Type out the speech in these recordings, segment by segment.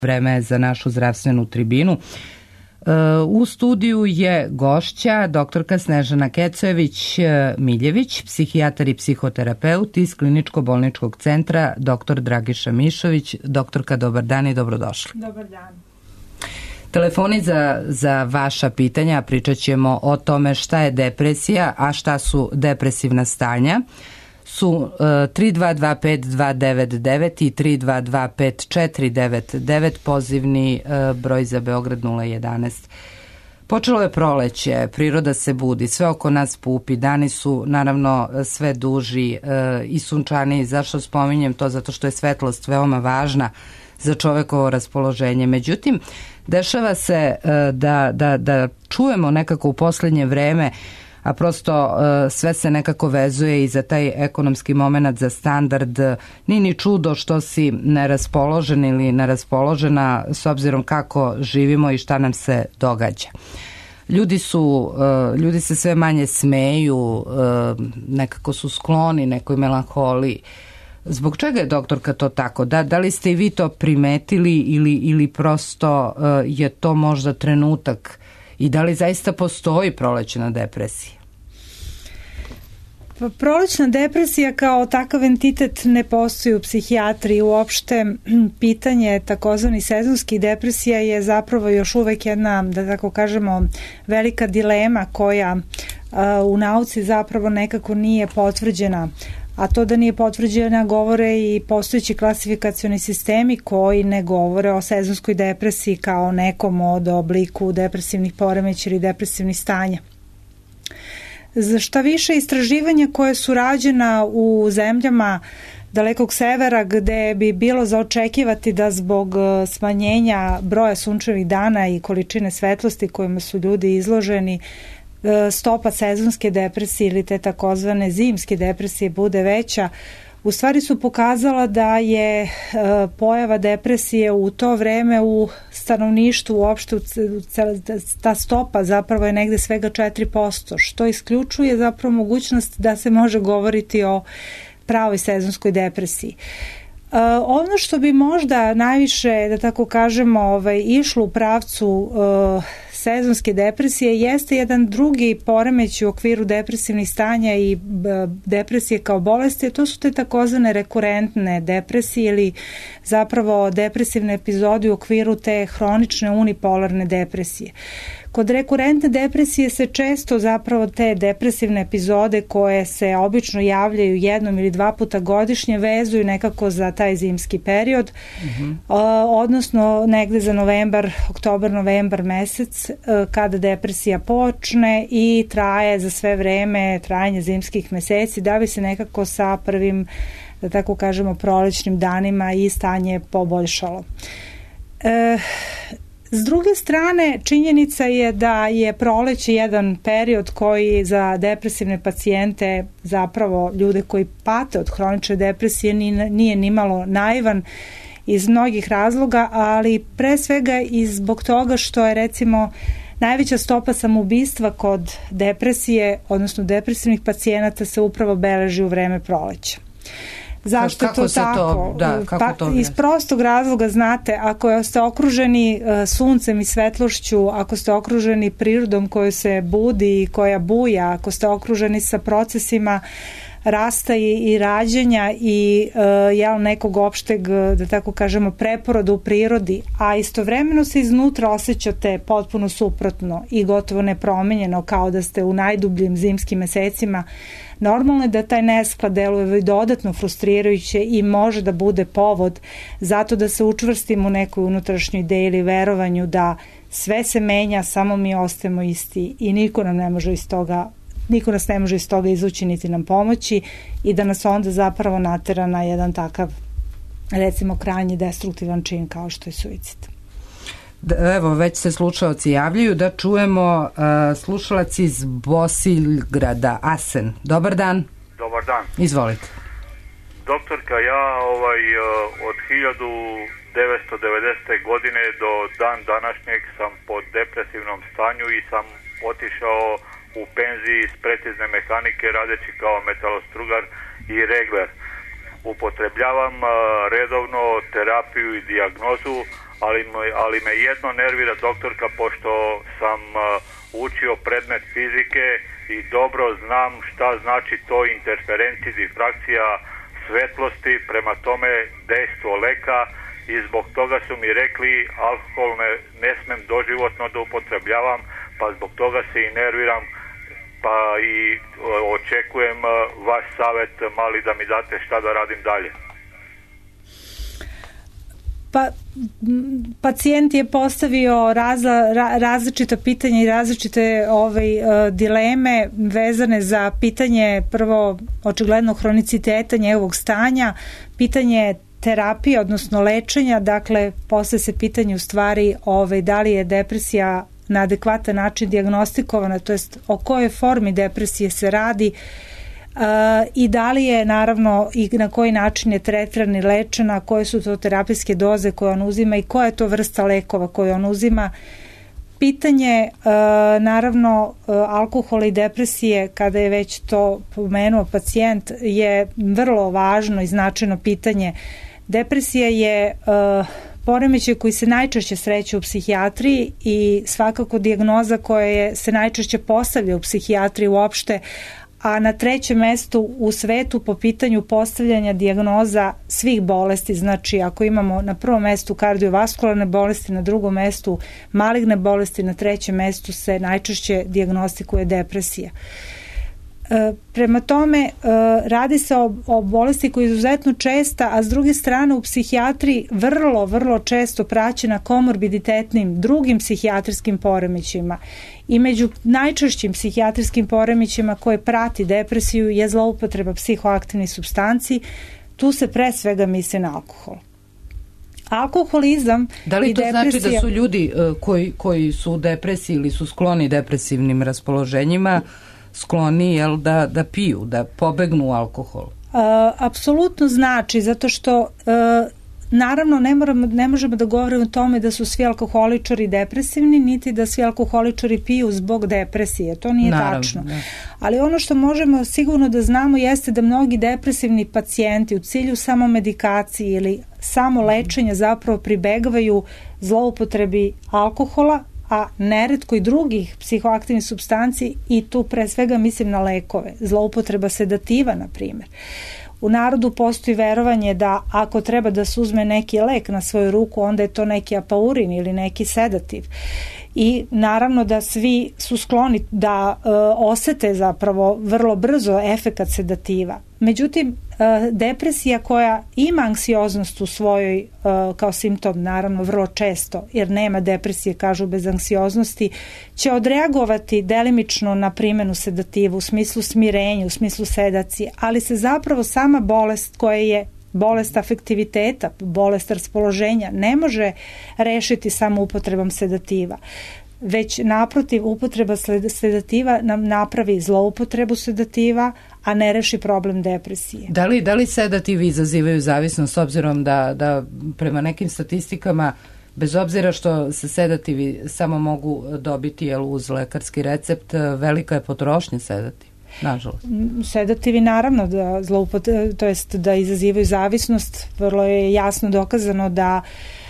Vreme za našu zdravstvenu tribinu. U studiju je gošća doktorka Snežana Kecojević-Miljević, psihijatar i psihoterapeut iz Kliničko-bolničkog centra dr. Dragiša Mišović. Doktorka, dobar dan i dobrodošli. Dobar dan. Telefoni za vaša pitanja, pričat ćemo o tome šta je depresija, a šta su depresivna stanja, su 3225-299 i 3225-499, pozivni broj za Beograd 011. Počelo je proleće, priroda se budi, sve oko nas pupi, dani su naravno sve duži i sunčaniji. Zašto spominjem to? Zato što je svetlost veoma važna za čovekovo raspoloženje. Međutim, dešava se da čujemo nekako u poslednje vreme, a prosto sve se nekako vezuje i za taj ekonomski moment, za standard. Nije ni čudo što si neraspoložen ili neraspoložena s obzirom kako živimo i šta nam se događa. Ljudi se sve manje smeju, nekako su skloni nekoj melanholiji. Zbog čega je, doktorka, to tako? Da li ste i vi to primetili ili prosto je to možda trenutak i da li zaista postoji prolećna depresija? Prolećna depresija kao takav entitet ne postoji u psihijatriji. Uopšte pitanje takozvani sezonskih depresija je zapravo još uvek jedna, da tako kažemo, velika dilema koja u nauci zapravo nekako nije potvrđena. A to da nije potvrđena govore i postojeći klasifikacioni sistemi koji ne govore o sezonskoj depresiji kao nekom od obliku depresivnih poremeća ili depresivnih stanja. Šta više, istraživanja koje su rađena u zemljama dalekog severa, gde bi bilo za očekivati da zbog smanjenja broja sunčevih dana i količine svetlosti kojima su ljudi izloženi, stopa sezonske depresije ili te takozvane zimske depresije bude veća, u stvari su pokazala da je pojava depresije u to vreme u stanovništvu uopšte, ta stopa zapravo je negde svega 4%, što isključuje zapravo mogućnost da se može govoriti o pravoj sezonskoj depresiji. Ono što bi možda najviše, da tako kažemo, išlo u pravcu sezonske depresije jeste jedan drugi poremeć u okviru depresivnih stanja i depresije kao bolesti, to su te takozvane rekurentne depresije ili zapravo depresivne epizode u okviru te hronične unipolarne depresije. Kod rekurentne depresije se često zapravo te depresivne epizode koje se obično javljaju jednom ili dva puta godišnje vezuju nekako za taj zimski period, odnosno negde za oktobar-novembar mesec kada depresija počne i traje za sve vreme trajanje zimskih meseci da bi se nekako sa prvim, da tako kažemo, prolećnim danima i stanje poboljšalo. S druge strane, činjenica je da je proleće jedan period koji za depresivne pacijente, zapravo ljude koji pate od hronične depresije, nije nimalo naivan iz mnogih razloga, ali pre svega i zbog toga što je recimo najveća stopa samoubistva kod depresije, odnosno depresivnih pacijenata se upravo beleži u vreme proleća. Zašto je to tako? Iz prostog razloga, znate, ako ste okruženi suncem i svetlošću, ako ste okruženi prirodom koja se budi i koja buja, ako ste okruženi sa procesima rasta i rađanja i nekog opšteg, da tako kažemo, preporoda u prirodi, a istovremeno se iznutra osjećate potpuno suprotno i gotovo nepromenjeno, kao da ste u najdubljim zimskim mesecima, normalno je da taj nesklad deluje dodatno frustrirajuće i može da bude povod zato da se učvrstimo u nekoj unutrašnjoj ideji ili verovanju da sve se menja, samo mi ostajemo isti i niko nas ne može iz toga izvući niti nam pomoći i da nas onda zapravo natera na jedan takav, recimo, krajnje destruktivan čin kao što je suicid. Evo, već se slušalci javljaju, da čujemo slušalac iz Bosiljgrada, Asen. Dobar dan. Dobar dan. Izvolite. Doktorka, ja od 1990. godine do dan današnjeg sam pod depresivnom stanju i sam otišao u penziji iz precizne mehanike radeći kao metalostrugar i regler. Upotrebljavam redovno terapiju i dijagnozu, ali me jedno nervira, doktorka, pošto sam učio predmet fizike i dobro znam šta znači to interferencija, difrakcija svetlosti, prema tome dejstvo leka, i zbog toga su mi rekli alkohol ne smem doživotno da upotrebljavam, pa zbog toga se i nerviram, pa i očekujem vaš savjet mali da mi date šta da radim dalje. Pa pacijent je postavio različita pitanja i različite dileme vezane za pitanje prvo očigledno hroniciteta njegovog stanja, pitanje terapije, odnosno lečenja, dakle posle se pitanje u stvari da li je depresija na adekvatan način dijagnostikovana, to jest o kojoj formi depresije se radi, i da li je naravno i na koji način je tretiran i lečena, koje su to terapijske doze koje on uzima i koja je to vrsta lekova koje on uzima. Pitanje naravno alkohola i depresije, kada je već to pomenuo pacijent, je vrlo važno i značajno pitanje. Depresija je poremećaj koji se najčešće sreće u psihijatriji i svakako dijagnoza koja se najčešće postavlja u psihijatriji uopšte, a na trećem mestu u svetu po pitanju postavljanja dijagnoza svih bolesti. Znači ako imamo na prvom mestu kardiovaskularne bolesti, na drugom mestu maligne bolesti, na trećem mestu se najčešće dijagnostikuje depresija. Prema tome radi se o bolesti koja je izuzetno česta, a s druge strane u psihijatriji vrlo često praćena komorbiditetnim drugim psihijatrijskim poremećima. I među najčešćim psihijatrijskim poremećima koje prati depresiju je zloupotreba psihoaktivnih supstanci. Tu se pre svega misli na alkohol. Alkoholizam da li i to depresija... znači da su ljudi koji su u depresiji ili su skloni depresivnim raspoloženjima skloni da piju, da pobegnu alkohol? Apsolutno znači, zato što naravno ne možemo da govorimo o tome da su svi alkoholičari depresivni, niti da svi alkoholičari piju zbog depresije, to nije tačno. Ne. Ali ono što možemo sigurno da znamo jeste da mnogi depresivni pacijenti u cilju samomedikacije ili samo lečenja zapravo pribegavaju zloupotrebi alkohola, a neretko i drugih psihoaktivnih supstanci, i tu pre svega mislim na lekove, zloupotreba sedativa na primjer. U narodu postoji verovanje da ako treba da se uzme neki lek na svoju ruku, onda je to neki apaurin ili neki sedativ. I naravno da svi su skloni da osete zapravo vrlo brzo efekat sedativa. Međutim, depresija koja ima anksioznost u svojoj kao simptom, naravno vrlo često, jer nema depresije, kažu, bez anksioznosti, će odreagovati delimično na primjenu sedativa u smislu smirenja, u smislu sedacije, ali se zapravo sama bolest koja je bolest afektiviteta, bolest raspoloženja ne može rešiti samo upotrebom sedativa. Već naprotiv, upotreba sedativa nam napravi zloupotrebu sedativa, a ne reši problem depresije. Da li sedativi izazivaju zavisnost, s obzirom da prema nekim statistikama, bez obzira što se sedativi samo mogu dobiti uz lekarski recept, velika je potrošnja sedativa? Nažalost. Sedativi naravno da izazivaju zavisnost. Vrlo je jasno dokazano da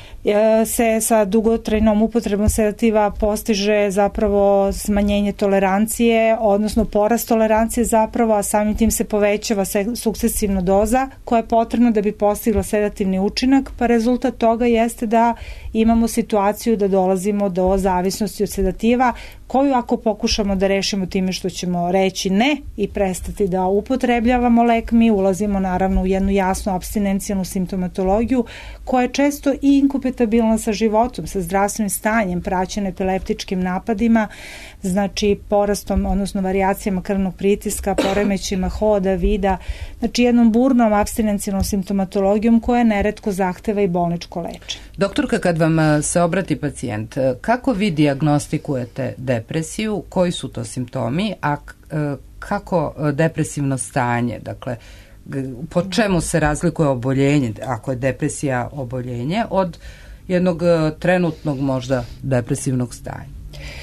se sa dugotrajnom upotrebom sedativa postiže zapravo smanjenje tolerancije, odnosno porast tolerancije zapravo, a samim tim se povećava sukcesivno doza koja je potrebna da bi postigla sedativni učinak, pa rezultat toga jeste da imamo situaciju da dolazimo do zavisnosti od sedativa, koju ako pokušamo da rešimo time što ćemo reći ne i prestati da upotrebljavamo lek, mi ulazimo naravno u jednu jasnu apstinencijalnu simptomatologiju koja je često i inkompatibilna sa životom, sa zdravstvenim stanjem, praćena epileptičkim napadima, znači porastom, odnosno varijacijama krvnog pritiska, poremećima hoda, vida, znači jednom burnom apstinencijalnom simptomatologijom koja neretko zahteva i bolničko lečenje. Doktorka, kad vam se obrati pacijent, kako vi dijagnostikujete depresiju, koji su to simptomi, a kako depresivno stanje, dakle, po čemu se razlikuje oboljenje, ako je depresija oboljenje, od jednog trenutnog možda depresivnog stanja?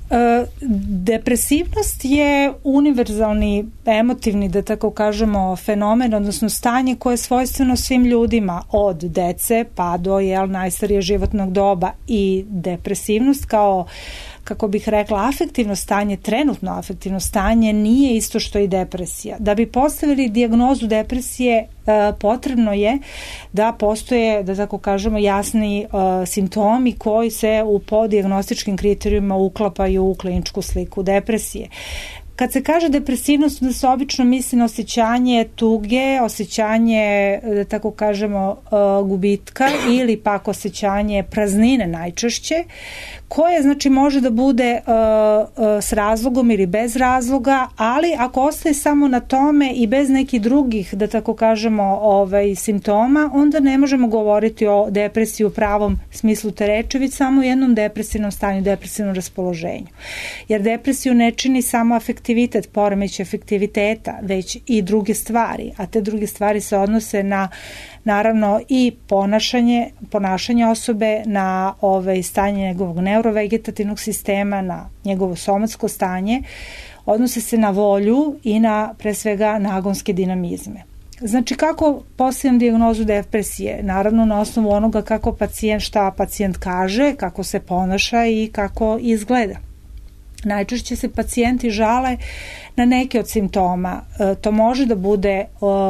Depresivnost je univerzalni emotivni, da tako kažemo, fenomen, odnosno stanje koje je svojstveno svim ljudima od dece pa do najstarije životnog doba, i depresivnost kao, kako bih rekla, afektivno stanje, trenutno afektivno stanje nije isto što i depresija. Da bi postavili dijagnozu depresije, potrebno je da postoje, da tako kažemo, jasni simptomi koji se u podijagnostičkim kriterijima uklapaju u kliničku sliku depresije. Kad se kaže depresivnost, da se obično misli na osjećanje tuge, osjećanje, da tako kažemo, gubitka ili pak osjećanje praznine najčešće, koje znači može da bude s razlogom ili bez razloga, ali ako ostaje samo na tome i bez nekih drugih, da tako kažemo, simptoma, onda ne možemo govoriti o depresiji u pravom smislu te reči, već samo u jednom depresivnom stanju, depresivnom raspoloženju. Jer depresiju ne čini samo afektivitet, poremećaj afektiviteta, već i druge stvari, a te druge stvari se odnose na, naravno, i ponašanje osobe, na stanje njegovog neurovegetativnog sistema, na njegovo somatsko stanje, odnose se na volju i na, pre svega, nagonske dinamizme. Znači, kako postavljam dijagnozu depresije? Naravno, na osnovu onoga kako šta pacijent kaže, kako se ponaša i kako izgleda. Najčešće se pacijenti žale na neke od simptoma. To može da bude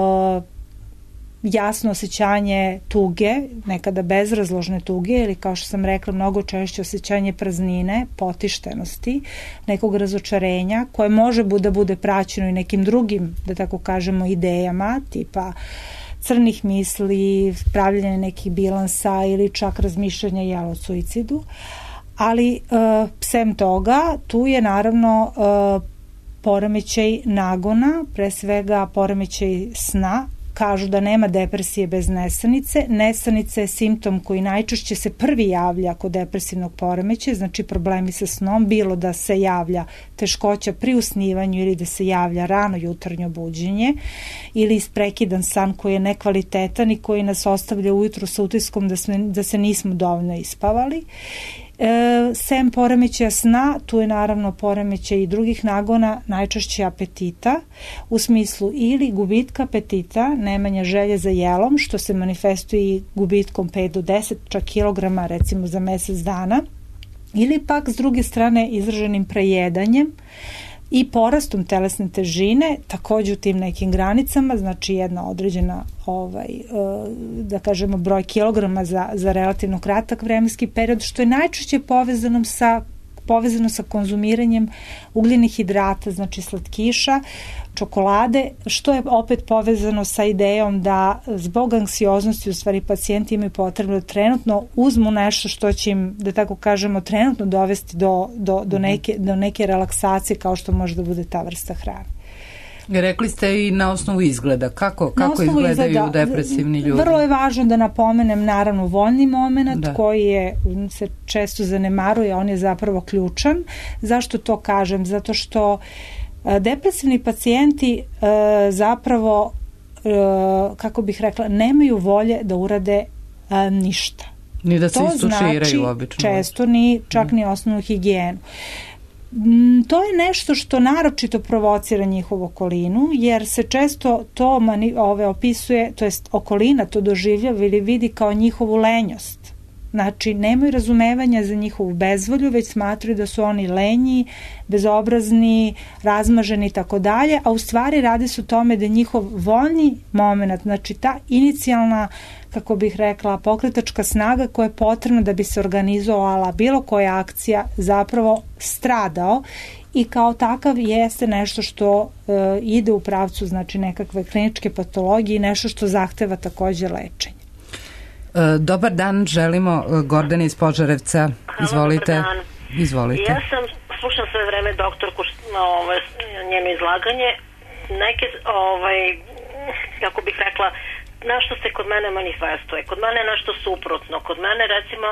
jasno osjećanje tuge, nekada bezrazložne tuge, ili kao što sam rekla, mnogo češće osjećanje praznine, potištenosti, nekog razočarenja, koje može da bude praćeno i nekim drugim, da tako kažemo, idejama, tipa crnih misli, pravljanje nekih bilansa ili čak razmišljanja o suicidu. Ali sem toga, tu je naravno poremećaj nagona, pre svega poremećaj sna. Kažu da nema depresije bez nesanice. Nesanica je simptom koji najčešće se prvi javlja kod depresivnog poremećaja, znači problemi sa snom, bilo da se javlja teškoća pri usnivanju ili da se javlja rano jutarnje buđenje ili isprekidan san koji je nekvalitetan i koji nas ostavlja ujutru sa utiskom da se nismo dovoljno ispavali. Sem poremećaja sna, tu je naravno poremećaj i drugih nagona, najčešće apetita, u smislu ili gubitka apetita, nemanja želje za jelom, što se manifestuje i gubitkom 5 do 10 čak kilograma, recimo za mesec dana, ili pak s druge strane izraženim prejedanjem i porastom telesne težine, takođe u tim nekim granicama, znači jedna određena da kažemo broj kilograma za relativno kratak vremenski period, što je najčešće povezano sa konzumiranjem ugljenih hidrata, znači slatkiša, čokolade, što je opet povezano sa idejom da zbog anksioznosti u stvari pacijenti imaju potrebu da trenutno uzmu nešto što će im, da tako kažemo, trenutno dovesti do neke relaksacije, kao što može da bude ta vrsta hrane. Rekli ste i na osnovu izgleda. Kako izgledaju depresivni ljudi? Vrlo je važno da napomenem, naravno, voljni moment koji se često zanemaruje, on je zapravo ključan. Zašto to kažem? Zato što depresivni pacijenti zapravo, kako bih rekla, nemaju volje da urade ništa. Ni da se istuširaju obično. To znači često čak ni osnovnu higijenu. To je nešto što naročito provocira njihovu okolinu, jer se često to opisuje, to jest okolina to doživljava ili vidi kao njihovu lenjost. Znači, nemaju razumevanja za njihovu bezvolju, već smatruju da su oni lenji, bezobrazni, razmaženi i tako dalje, a u stvari radi se o tome da njihov voljni moment, znači ta inicijalna, kako bih rekla, pokretačka snaga koja je potrebna da bi se organizovala bilo koja akcija, zapravo stradao, i kao takav jeste nešto što ide u pravcu, znači, nekakve kliničke patologije i nešto što zahteva takođe lečenje. Dobar dan, želimo. Gordana iz Požarevca, izvolite. Dobar dan. Izvolite. Ja slušam sve vreme doktorku njeno izlaganje. Neke, kako bih rekla, nešto se kod mene manifestuje. Kod mene je nešto suprotno. Kod mene, recimo,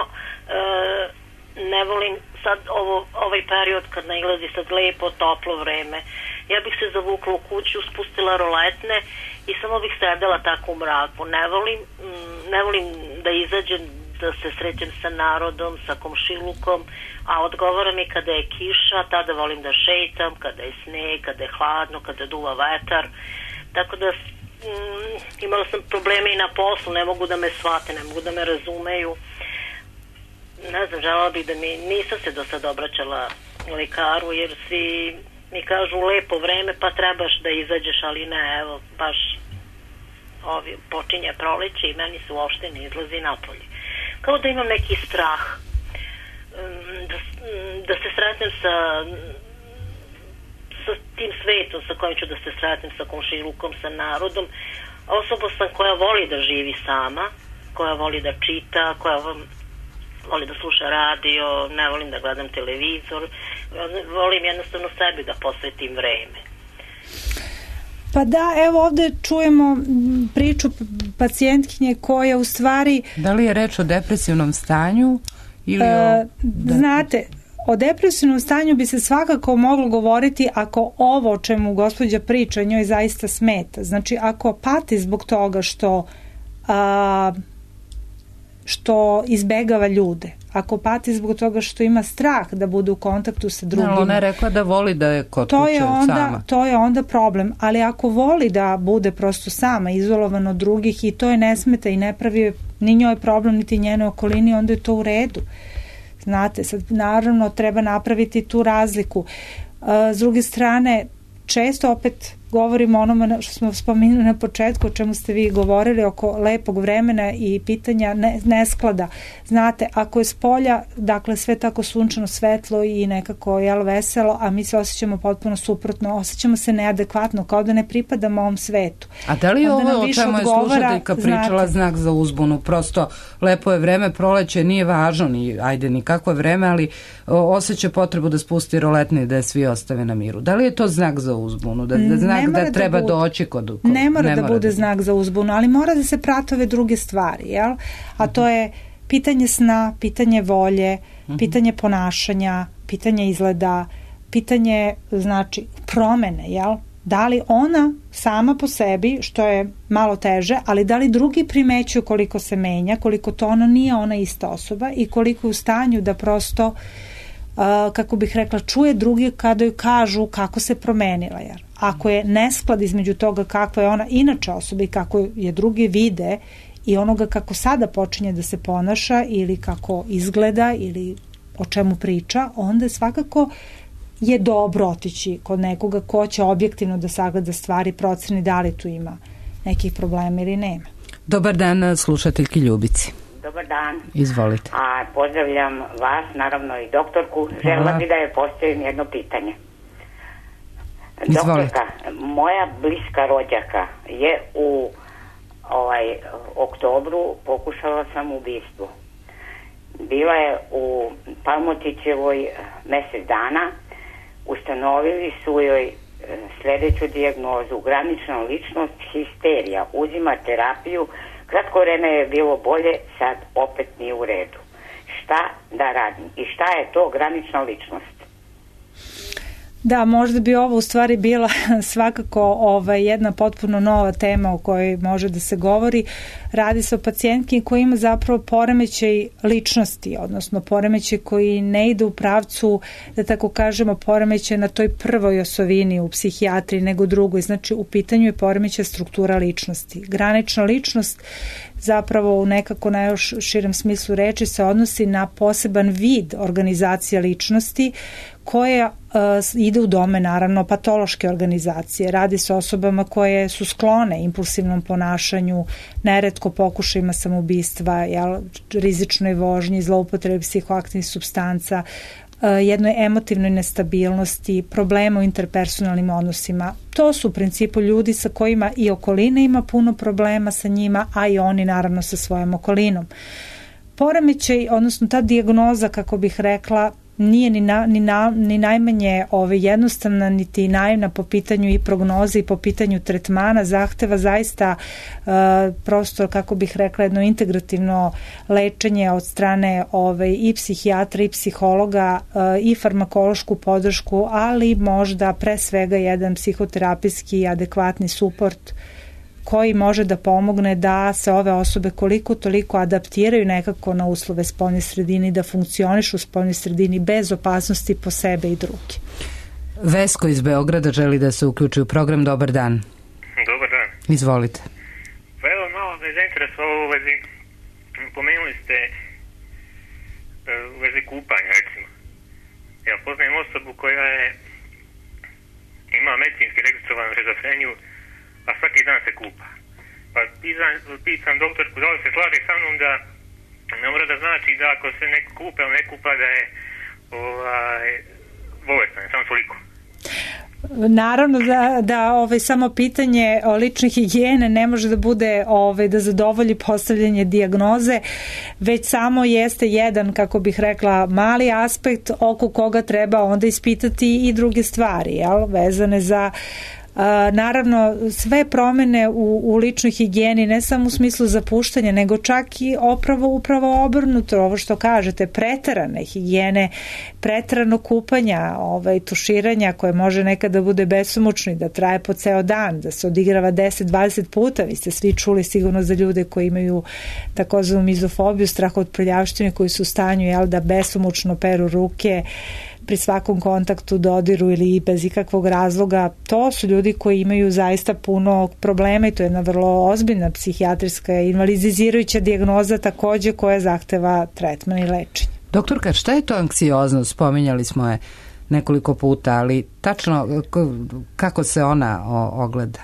ne volim sad ovaj period kad nailazi sad lepo, toplo vreme. Ja bih se zavukla u kuću, spustila roletne i samo bih sedela tako u mraku. Ne volim da izađem da se srećem sa narodom, sa komšilukom, a odgovara mi kada je kiša, tada volim da šetam, kada je sneg, kada je hladno, kada duva vetar, tako da imala sam probleme i na poslu, ne mogu da me shvate, ne mogu da me razumeju. Ne znam, želela bih da nisam se do sad obraćala lekaru, jer svi mi kažu lepo vreme pa trebaš da izađeš, ali ne, evo, baš počinje proleće i meni se uopšte ne izlazi napolje. Kao da imam neki strah da se sretnem sa tim svetom sa kojim ću da se sretnem, sa komšilukom, sa narodom. Osoba sam koja voli da živi sama, koja voli da čita, koja voli da sluša radio, ne volim da gledam televizor, volim jednostavno sebi da posvetim vreme. Pa da, evo ovde čujemo priču pacijentkinje koja u stvari... Da li je reč o depresivnom stanju ili Znate, o depresivnom stanju bi se svakako moglo govoriti ako ovo o čemu gospođa priča njoj zaista smeta. Znači, ako pati zbog toga što izbegava ljude, ako pati zbog toga što ima strah da bude u kontaktu sa drugima. Ona je rekla da voli da je kod kuće sama. To je onda problem, ali ako voli da bude prosto sama, izolovan od drugih i to je ne smeta i ne pravi ni njoj problem, niti njenoj okolini, onda je to u redu. Znate, sad naravno treba napraviti tu razliku. S druge strane, često opet govorimo o onome što smo spomenuli na početku, o čemu ste vi govorili oko lepog vremena i pitanja nesklada. Znate, ako je s polja, dakle sve tako sunčano, svetlo i nekako veselo, a mi se osjećamo potpuno suprotno, osjećamo se neadekvatno, kao da ne pripadamo ovom svetu. A da li je ovo o čemu je slušateljka pričala znak za uzbunu? Prosto lepo je vreme, proleće, nije važno ni kako je vreme, ali osjeća potrebu da spusti roletne i da je svi ostave na miru. Da li je to znak za uzbunu? Da znak da treba doći kod... Ne mora da bude znak za uzbunu, ali mora da se prate ove druge stvari, jel? A to je pitanje sna, pitanje volje, pitanje ponašanja, pitanje izgleda, pitanje, znači, promene, jel? Da li ona sama po sebi, što je malo teže, ali da li drugi primećuju koliko se menja, koliko to ona nije ona ista osoba i koliko je u stanju da prosto, kako bih rekla, čuje drugi kada joj kažu kako se promenila, jer ako je nesklad između toga kakva je ona inače osoba i kako je drugi vide i onoga kako sada počinje da se ponaša ili kako izgleda ili o čemu priča, onda svakako je dobro otići kod nekoga ko će objektivno da sagleda stvari, proceni da li tu ima nekih problema ili nema. Dobar dan, slušateljki Ljubici. Dobar dan. Izvolite. Pozdravljam vas, naravno i doktorku. Želela bi da je postavim jedno pitanje. Izvolite. Doktorka, moja bliska rođaka je u oktobru pokušala samoubistvo. Bila je u Palmotićevoj mjesec dana, ustanovili su joj sljedeću dijagnozu, granična ličnost, histerija, uzima terapiju, kratko vreme je bilo bolje, sad opet nije u redu. Šta da radim i šta je to granična ličnost? Da, možda bi ovo u stvari bila svakako jedna potpuno nova tema o kojoj može da se govori. Radi se o pacijentki koja ima zapravo poremećaj ličnosti, odnosno poremećaj koji ne ide u pravcu, da tako kažemo, poremećaj na toj prvoj osovini u psihijatriji nego drugoj. Znači, u pitanju je poremećaj struktura ličnosti. Granična ličnost zapravo u nekako najviš širem smislu reči se odnosi na poseban vid organizacije ličnosti koja ide u dome naravno patološke organizacije. Radi se o osobama koje su sklone impulsivnom ponašanju, neretko pokušajima samoubistva, rizičnoj vožnji, zloupotrebi psihoaktivnih supstanca, jednoj emotivnoj nestabilnosti, problema u interpersonalnim odnosima. To su u principu ljudi sa kojima i okolina ima puno problema sa njima, a i oni naravno sa svojom okolinom. Poremećaj, odnosno ta dijagnoza, kako bih rekla, nije ni najmanje jednostavna niti naivna po pitanju i prognoze i po pitanju tretmana, zahteva zaista prosto, kako bih rekla, jedno integrativno lečenje od strane i psihijatra i psihologa i farmakološku podršku, ali možda pre svega jedan psihoterapijski adekvatni suport koji može da pomogne da se ove osobe koliko toliko adaptiraju nekako na uslove spoljne sredine i da funkcionišu u spoljnoj sredini bez opasnosti po sebe i druge. Vesko iz Beograda želi da se uključi u program. Dobar dan. Dobar dan. Izvolite. Pa evo, malo me zainteresovalo u vezi, pomenuli ste u vezi kupanja, recimo. Ja poznajem osobu koja ima medicinski registrovanu šizofreniju, a svaki dan se kupa. Pa pitam doktorku da li se slaže sa mnom da ne mora da znači da ako se neko kupa ili ne kupa da je bolestan, samo toliko. Naravno da samo pitanje lične higijene ne može da bude da zadovolji postavljanje dijagnoze, već samo jeste jedan, kako bih rekla, mali aspekt oko koga treba onda ispitati i druge stvari, vezane za naravno sve promene u ličnoj higijeni, ne samo u smislu zapuštanja, nego čak i upravo obrnuto, ovo što kažete, preterane higijene, preterano kupanja, tuširanja koje može nekada da bude besomučno i da traje po ceo dan, da se odigrava 10-20 puta. Vi ste svi čuli sigurno za ljude koji imaju takozvanu mizofobiju, strah od prljavštine, koji su u stanju da besomučno peru ruke pri svakom kontaktu, dodiru ili bez ikakvog razloga. To su ljudi koji imaju zaista puno problema i to je jedna vrlo ozbiljna psihijatrijska invalidizirajuća dijagnoza takođe koja zahteva tretman i lečenje. Doktorka, šta je to anksioznost? Spominjali smo je nekoliko puta, ali tačno kako se ona ogleda?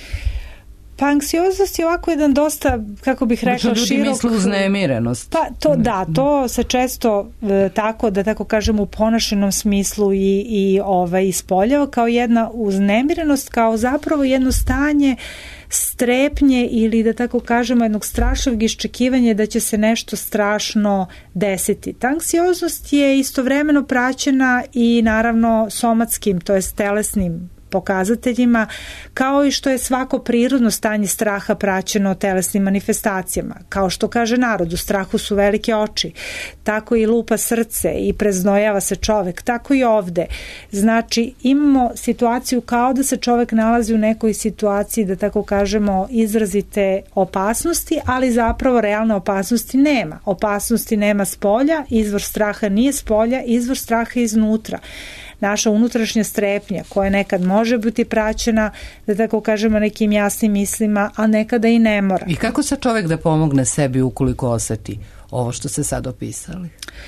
Pa anksioznost je ovako jedan dosta, kako bih rekla, širok... Ljudi misle uznemirenost. Pa to se često tako, da tako kažem, u ponašenom smislu i ispoljava kao jedna uznemirenost, kao zapravo jedno stanje strepnje ili da tako kažemo jednog strašnog iščekivanja da će se nešto strašno desiti. Ta anksioznost je istovremeno praćena i naravno somatskim, to jest telesnim pokazateljima, kao i što je svako prirodno stanje straha praćeno telesnim manifestacijama. Kao što kaže narod, u strahu su velike oči, tako i lupa srce i preznojava se čovek, tako i ovde. Znači, imamo situaciju kao da se čovek nalazi u nekoj situaciji, da tako kažemo, izrazite opasnosti, ali zapravo realne opasnosti nema. Opasnosti nema spolja, izvor straha nije spolja, izvor straha je iznutra. Naša unutrašnja strepnja koja nekad može biti praćena, da tako kažemo, nekim jasnim mislima, a nekada i ne mora. I kako se čovek da pomogne sebi ukoliko oseti ovo što ste sad opisali?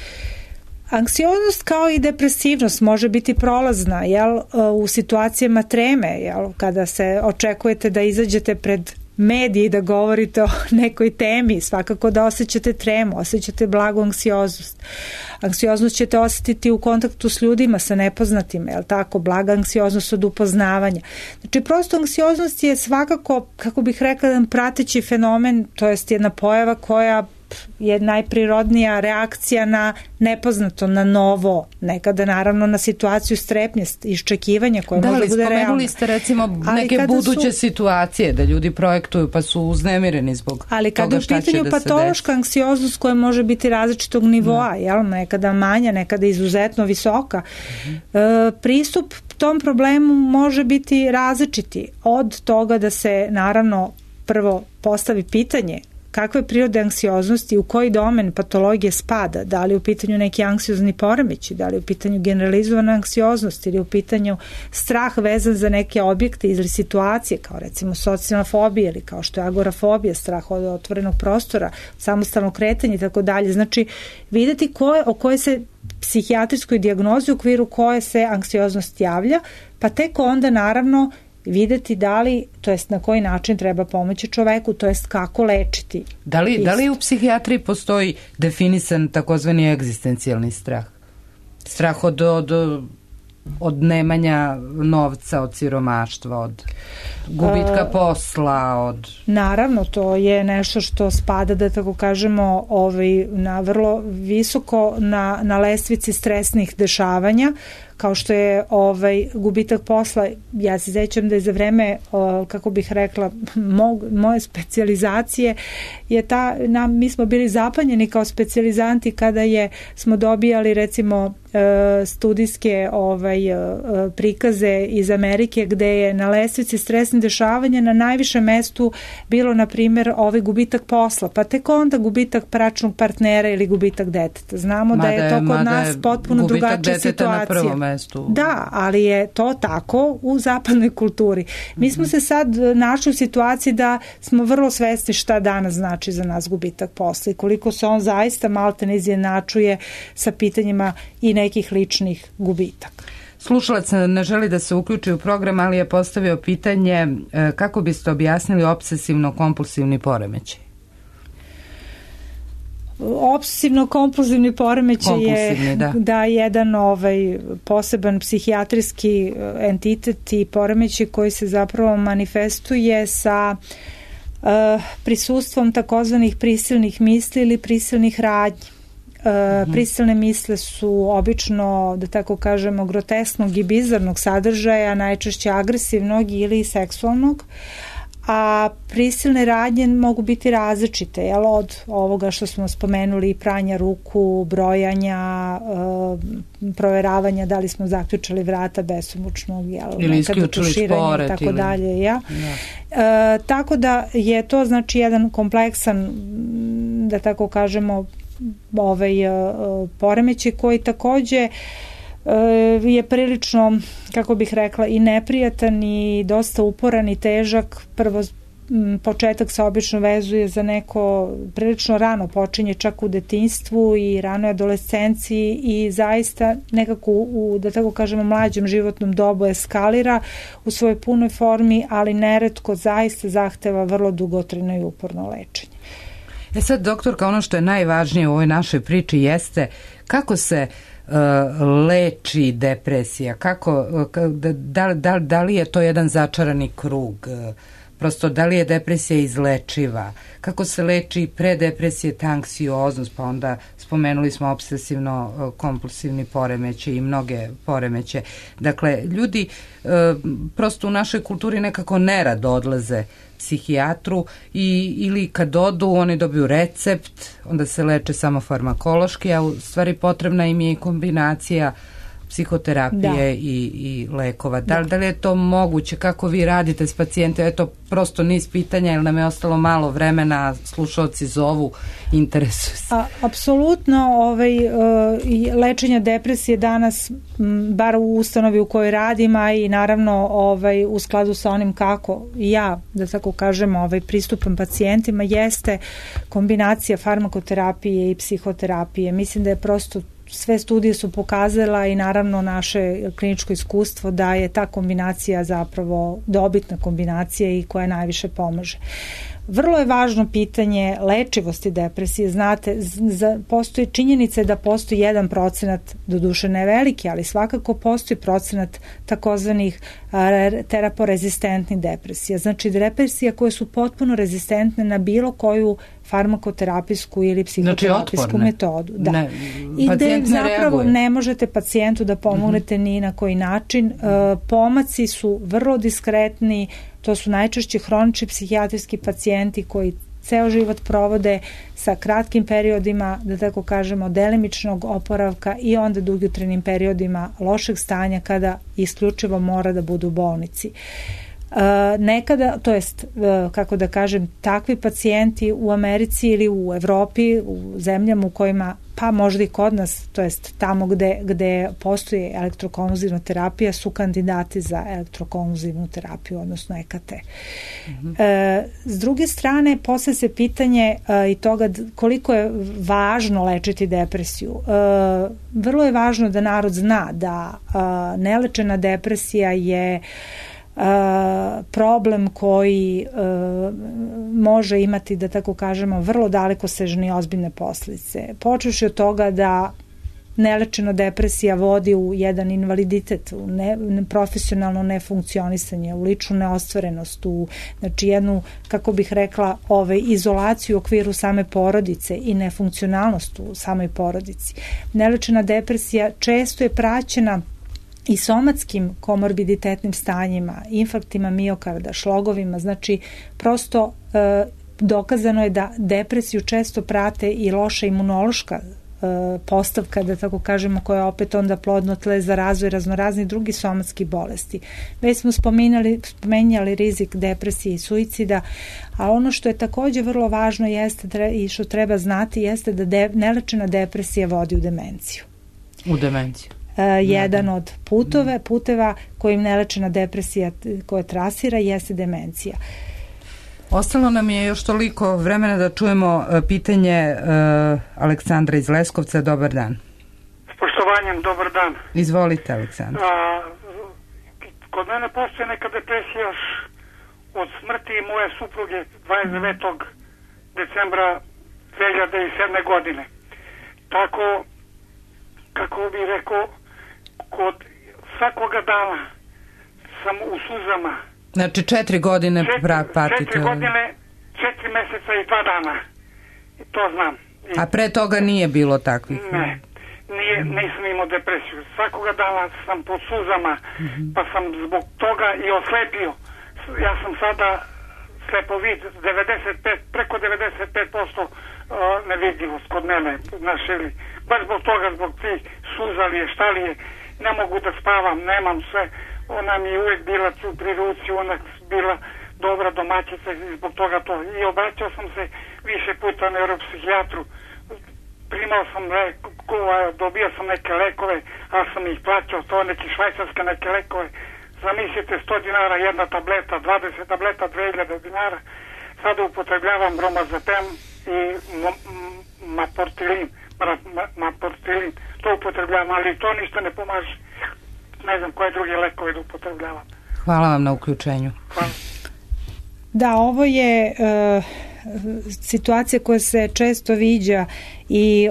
Anksioznost kao i depresivnost može biti prolazna u situacijama treme, kada se očekujete da izađete pred mediji da govorite o nekoj temi, svakako da osjećate tremu, osjećate blagu anksioznost. Anksioznost ćete osjetiti u kontaktu s ljudima, sa nepoznatim, tako, blaga anksioznost od upoznavanja. Znači, prosto anksioznost je svakako, kako bih rekla, jedan prateći fenomen, to jest jedna pojava koja je najprirodnija reakcija na nepoznato, na novo, nekada naravno na situaciju strepnje, iščekivanja koja može da bude realna. Da, spomenuli ste recimo neke buduće situacije da ljudi projektuju pa su uznemireni zbog toga šta će da se desi. Ali kada je u pitanju patološka anksioznost koja može biti različitog nivoa, nekada manja, nekada izuzetno visoka, pristup tom problemu može biti različiti od toga da se naravno prvo postavi pitanje kakve prirode anksioznosti, u koji domen patologije spada, da li u pitanju neki anksiozni poremeći, da li u pitanju generalizovana anksioznost ili u pitanju strah vezan za neke objekte ili situacije, kao recimo socijalna fobija ili kao što je agorafobija, strah od otvorenog prostora, samostalno kretanje i tako dalje. Znači, videti o kojoj se psihijatrijskoj dijagnozi u okviru koje se anksioznost javlja, pa tek onda naravno videti da li, to jest na koji način treba pomoći čoveku, to jest kako lečiti. Da li u psihijatriji postoji definisan takozvani egzistencijalni strah? Strah od nemanja novca, od siromaštva, od gubitka posla, Naravno, to je nešto što spada, da tako kažemo, na vrlo visoko na lestvici stresnih dešavanja, kao što je gubitak posla. Ja se sećam da je za vreme, kako bih rekla, moje specijalizacije je mi smo bili zapanjeni kao specijalizanti kada smo dobijali recimo studijske prikaze iz Amerike gde je na lestvici stresnih dešavanja na najvišem mestu bilo na primjer gubitak posla, pa tek onda gubitak bračnog partnera ili gubitak deteta. Znamo da je to kod nas potpuno drugačija situacija. Na prvom mestu. Da, ali je to tako u zapadnoj kulturi. Mi smo se sad našli u situaciji da smo vrlo svesni šta danas znači za nas gubitak posla i koliko se on zaista maltene izjednačuje sa pitanjima i nekih ličnih gubitaka. Slušalac ne želi da se uključi u program, ali je postavio pitanje kako biste objasnili obsesivno-kompulsivni poremećaj? Obsesivno-kompulsivni poremećaj je jedan poseban psihijatrijski entitet i poremećaj koji se zapravo manifestuje sa prisustvom takozvanih prisilnih misli ili prisilnih radnji. Prisilne misle su obično, da tako kažemo, grotesknog i bizarnog sadržaja, najčešće agresivnog ili seksualnog, a prisilne radnje mogu biti različite, od ovoga što smo spomenuli, pranja ruku, brojanja, proveravanja da li smo zaključali vrata besomučnog, ili isključili sporet, tako dalje. Tako da je to znači jedan kompleksan, da tako kažemo, poremećaj koji takođe je prilično, kako bih rekla, i neprijatan i dosta uporan i težak. Prvo, početak se obično vezuje za neko prilično rano počinje, čak u detinjstvu i ranoj adolescenciji i zaista nekako da tako kažemo, mlađem životnom dobu eskalira u svojoj punoj formi, ali neretko zaista zahteva vrlo dugotrajno i uporno lečenje. Sad, doktorka, ono što je najvažnije u ovoj našoj priči jeste kako se leči depresija, da li je to jedan začarani krug, prosto da li je depresija izlečiva, kako se leči predepresija, ta anksioznost, pa onda spomenuli smo obsesivno-kompulsivni poremećaj i mnoge poremeće. Dakle, ljudi prosto u našoj kulturi nekako nerado odlaze psihijatru ili kad odu oni dobiju recept, onda se leče samo farmakološki, a u stvari potrebna im je i kombinacija psihoterapije i lekova. Da li je to moguće? Kako vi radite s pacijentima? Eto, prosto niz pitanja, jer nam je ostalo malo vremena, slušalci zovu, interesuju se. Apsolutno, lečenje depresije danas, bar u ustanovi u kojoj radim, a i naravno u skladu sa onim kako ja, da tako kažem, pristupam pacijentima, jeste kombinacija farmakoterapije i psihoterapije. Mislim da je prosto sve studije su pokazala i naravno naše kliničko iskustvo da je ta kombinacija zapravo dobitna kombinacija i koja najviše pomaže. Vrlo je važno pitanje lečivosti depresije. Znate, postoji činjenica da postoji 1%, doduše ne veliki, ali svakako postoji procenat takozvanih teraporezistentnih depresija. Znači depresija koje su potpuno rezistentne na bilo koju farmakoterapijsku ili psihoterapijsku metodu. Da. I da zapravo ne možete pacijentu da pomognete ni na koji način. Pomaci su vrlo diskretni, to su najčešće hronični psihijatrijski pacijenti koji ceo život provode sa kratkim periodima, da tako kažemo, delimičnog oporavka i onda dugotrajnim periodima lošeg stanja kada isključivo mora da budu u bolnici. Nekada, to jest, kako da kažem, takvi pacijenti u Americi ili u Evropi, u zemljama u kojima, pa možda i kod nas, to jest tamo gde postoji elektrokonvulzivna terapija, su kandidati za elektrokonvulzivnu terapiju, odnosno EKT. S druge strane, posle se pitanje i toga koliko je važno lečiti depresiju. Vrlo je važno da narod zna da nelečena depresija je problem koji može imati, da tako kažemo, vrlo dalekosežne i ozbiljne posljedice. Počevši od toga da nelečena depresija vodi u jedan invaliditet, u profesionalno nefunkcionisanje, u ličnu neostvarenost, u jednu, kako bih rekla, izolaciju u okviru same porodice i nefunkcionalnost u samoj porodici. Nelečena depresija često je praćena i somatskim komorbiditetnim stanjima, infarktima miokarda, šlogovima, znači prosto dokazano je da depresiju često prate i loša imunološka postavka, da tako kažemo, koja je opet onda plodno tle za razvoj raznoraznih drugih somatskih bolesti. Već smo spomenjali rizik depresije i suicida, a ono što je takođe vrlo važno jeste i što treba znati jeste da nelečena depresija vodi u demenciju. U demenciju. Jedan od puteva kojim nelečena depresija koja trasira jeste demencija. Ostalo nam je još toliko vremena da čujemo pitanje Aleksandra iz Leskovca. Dobar dan. S poštovanjem, dobar dan. Izvolite, Aleksandar. Kod mene postoje neka depresija još od smrti moje supruge 29. decembra 2007. godine. Tako, kako bih rekao, kod svakoga dana sam u suzama. Znači 4 godine patite. 4 godine, 4 meseca i 2 dana. I to znam. A pre toga nije bilo takvih? Ne, nisam imao depresiju. Svakoga dana sam pod suzama, pa sam zbog toga i oslepio. Ja sam sada slepovid, preko 95% nevidljivost kod mene našili. Baš zbog toga, zbog tih suza li je, šta li je, ne mogu da spavam, nemam sve. Ona mi je uvijek bila tu pri ruci, ona bila dobra domaćica i zbog toga to. I obraćao sam se više puta neuropsihijatru. Primao sam, dobio sam neke lekove, ali sam ih plaćao, to neke švajcarske neke lekove. Zamislite, 100 dinara jedna tableta, 20 tableta, 2000 dinara. Sada upotrebljavam bromazepam i maportilin. To upotrebljavam, ali to ništa ne pomaže. Ne znam koje druge lekove da upotrebljavam. Hvala vam na uključenju. Hvala. Da, ovo je situacija koja se često viđa i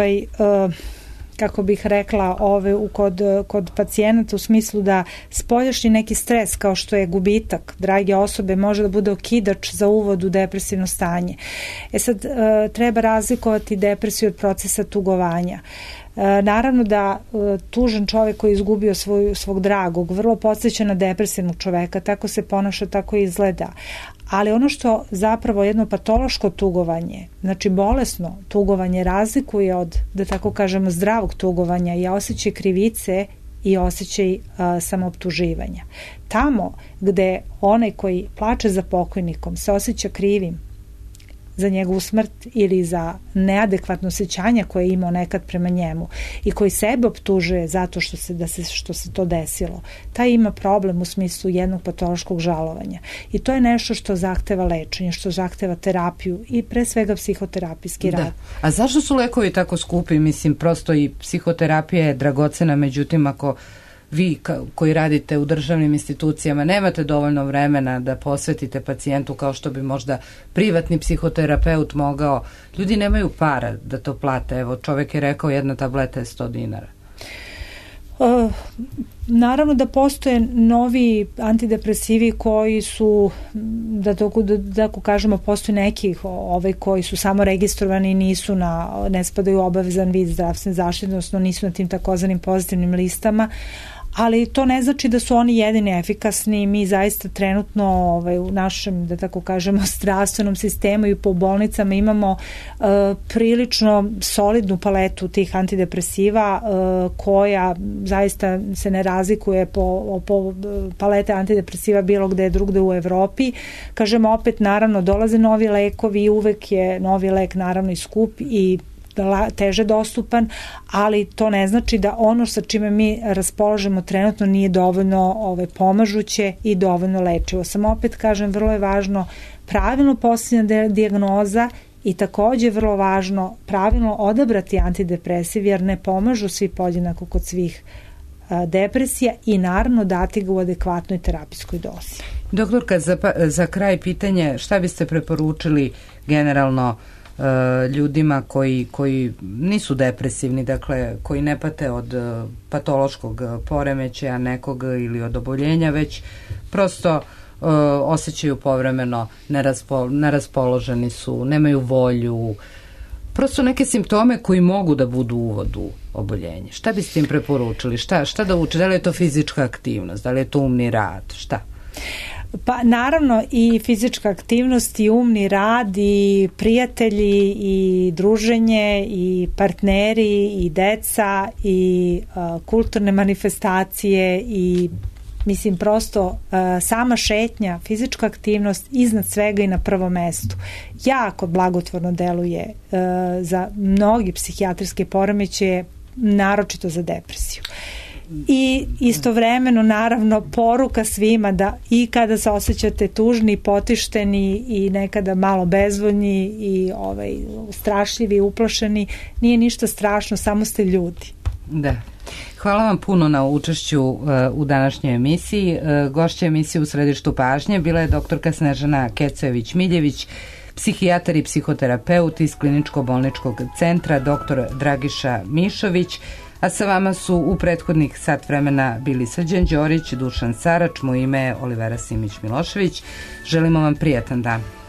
kako bih rekla, kod pacijenata u smislu da spoljašnji neki stres kao što je gubitak drage osobe može da bude okidač za uvod u depresivno stanje. Sad, treba razlikovati depresiju od procesa tugovanja. Naravno da tužan čovjek koji je izgubio svog dragog vrlo podsjeća na depresivnog čoveka, tako se ponaša, tako i izgleda. Ali ono što zapravo jedno patološko tugovanje, znači bolesno tugovanje, razlikuje od, da tako kažemo, zdravog tugovanja i osjećaj krivice i osjećaj samooptuživanja. Tamo gde onaj koji plače za pokojnikom se osjeća krivim za njegovu smrt ili za neadekvatno osjećanja koje je imao nekad prema njemu i koji sebe optužuje zato što se to desilo, taj ima problem u smislu jednog patološkog žalovanja. I to je nešto što zahteva lečenje, što zahteva terapiju i pre svega psihoterapijski rad. A zašto su lekovi tako skupi? Mislim, prosto i psihoterapija je dragocena, međutim, ako vi koji radite u državnim institucijama nemate dovoljno vremena da posvetite pacijentu kao što bi možda privatni psihoterapeut mogao, ljudi nemaju para da to plate. Evo, čovjek je rekao jedna tableta je 100 dinara. Naravno da postoje novi antidepresivi koji su, da tako kažemo, postoje neki koji su samo registrovani i ne spadaju u obavezan vid zdravstvene zaštite, odnosno nisu na tim takozvanim pozitivnim listama, ali to ne znači da su oni jedini efikasni. Mi zaista trenutno u našem, da tako kažemo, zdravstvenom sistemu i po bolnicama imamo prilično solidnu paletu tih antidepresiva koja zaista se ne razlikuje po palete antidepresiva bilo gde drugde u Evropi. Kažemo opet, naravno, dolaze novi lekovi i uvek je novi lek naravno i skup i teže dostupan, ali to ne znači da ono sa čime mi raspolažemo trenutno nije dovoljno pomažuće i dovoljno lečivo. Samo opet kažem, vrlo je važno pravilno postavljena dijagnoza i takođe vrlo važno pravilno odabrati antidepresiv, jer ne pomažu svi podjednako kod svih depresija i naravno dati ga u adekvatnoj terapijskoj dozi. Doktorka, za kraj pitanje, šta biste preporučili generalno ljudima koji nisu depresivni, dakle koji ne pate od patološkog poremećaja nekog ili od oboljenja, već prosto osjećaju povremeno neraspoloženi su, nemaju volju, prosto neke simptome koji mogu da budu uvod u oboljenje. Šta biste im preporučili? Šta da uče? Da li je to fizička aktivnost? Da li je to umni rad? Šta? Pa naravno i fizička aktivnost i umni rad i prijatelji i druženje i partneri i deca i kulturne manifestacije i mislim prosto sama šetnja, fizička aktivnost iznad svega i na prvom mestu jako blagotvorno deluje za mnogi psihijatrijske poremećaje, naročito za depresiju. I istovremeno naravno poruka svima da i kada se osjećate tužni, potišteni i nekada malo bezvoljni i strašljivi, uplašeni, nije ništa strašno, samo ste ljudi. Da. Hvala vam puno na učešću u današnjoj emisiji. Gošća emisije u središtu pažnje bila je doktorka Snežana Kecojević-Miljević, psihijatar i psihoterapeut iz Kliničko-bolničkog centra dr. Dragiša Mišović, a sa vama su u prethodnih sat vremena bili Srđan Đorić, Dušan Sarač, moje ime je Olivera Simić-Milošević. Želimo vam prijatan dan.